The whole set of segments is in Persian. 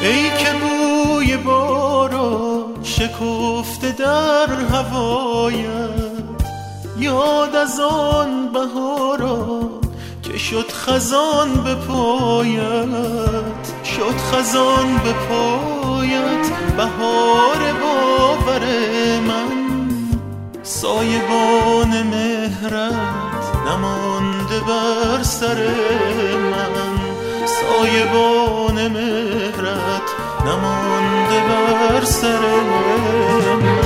ای که بوی باران شکفته در هوایت، یاد از آن بهاران که شد خزان به پایت، شد خزان به پایت. بهار باور من، سایبان مهرت نمانده بر سر من، سایبان مهرت نمانده بر سر من.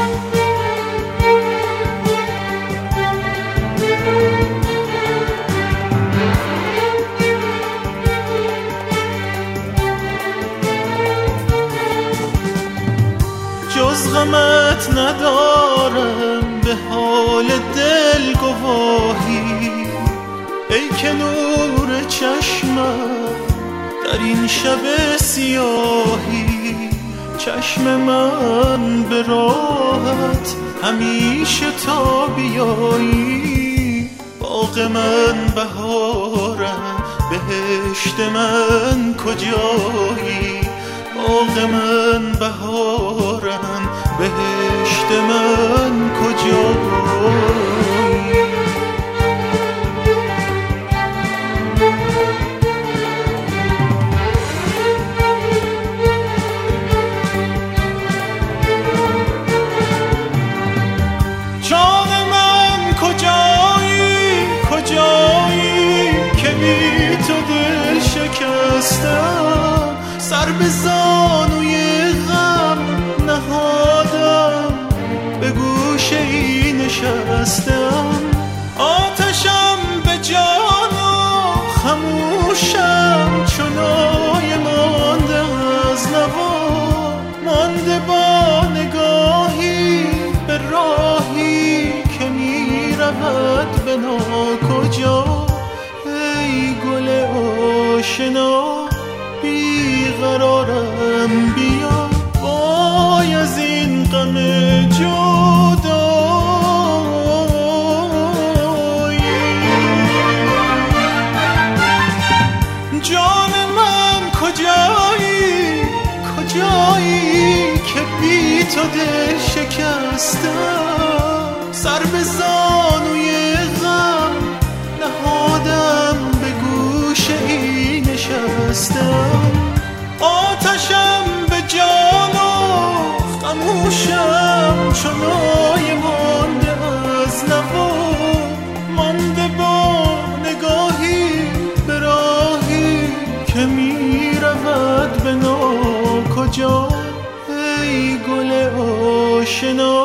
جز غمت ندارم به حال دل گواهی، ای که نور چشمم در این شب سیاهی. چشم من به راحت همیشه تا بیایی، باغ من بهارم بهشت من کجایی، باغ من بهارم بهشت من کجایی. جان من کجایی، کجایی که بی تو دل شکستم، سر به زانوی غم نهادم به گوشه ای نشستم. آتشم به جان و خموشم چنای مانده از نوا، مانده با نگاهی به راهی که می رود به ناکجا. ای گل آشنا بیقرارم، بیا وای از این غم جدایی. جان من کجایی، کجایی که بی تو دل شکستم، سر به زانوی غم نهادم به گوشه ای نشستم. آتشم به جان و خموشم چنای مانده از نوا، مانده با نگاهی به راهی که می رود به ناکجا. ای گل آشنا